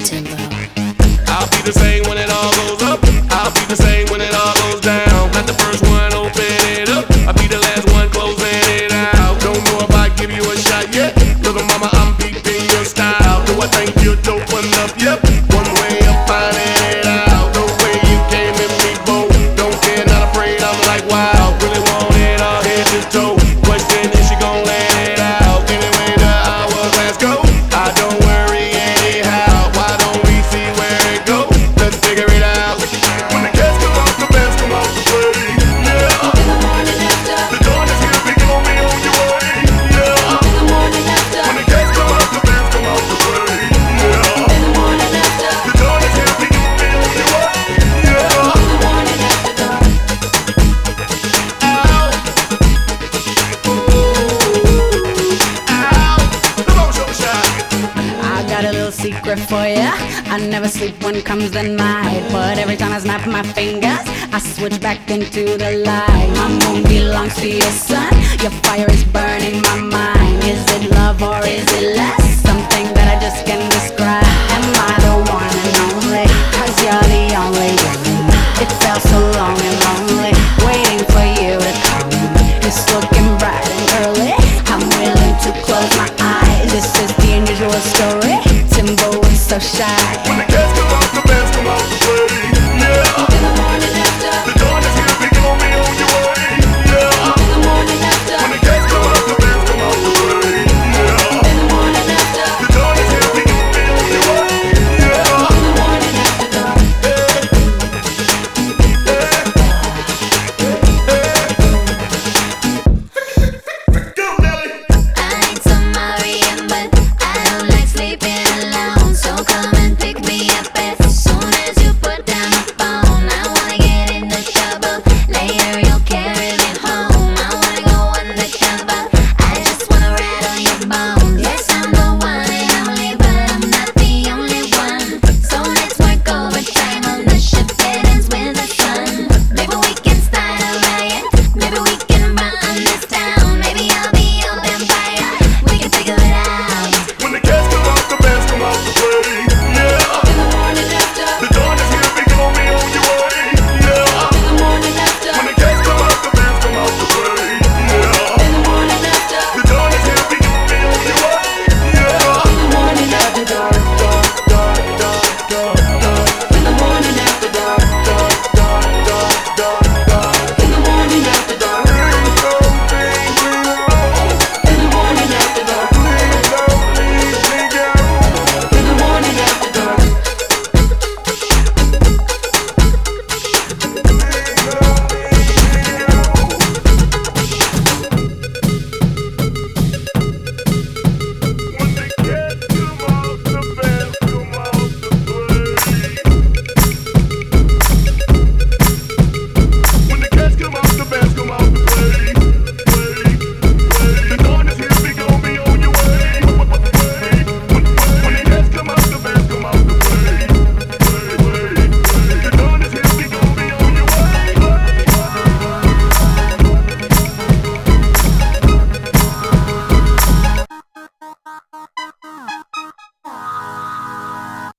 Timbo. I'll be the same when it all goes up. I'll be the same when it all goes down. Not the first one, open it up. I'll be the last one closing it out. Don't know if I give you a shot yet. Little mama, I'm peeping your style. Do I think you're dope enough? Yep. One way of finding it out. The way you came in me, bold. Don't care, not afraid. I'm like, wow. Really want it all head to toe. Question is she gon' let it out? Anyway, the hourglass go. I don't worry anyhow. Why don't we see where it goes? Let's figure it out. When the cats come out, the bands come out to play. Yeah. In the morning after. The dawn is here, we gon' be on your way. Yeah. In the morning after. When the cats come out, the bands come out to play. Yeah. In the morning after. The dawn is here, we gon' be on your way. Yeah. In the morning after. Ow. Ow. Come on, show me shine. I got a little secret for ya. I never sleep when comes the night, but every time I snap my fingers, I switch back into the light. My moon belongs to your sun. Your fire is burning my mind. Is it love or is it less? Something that I just can't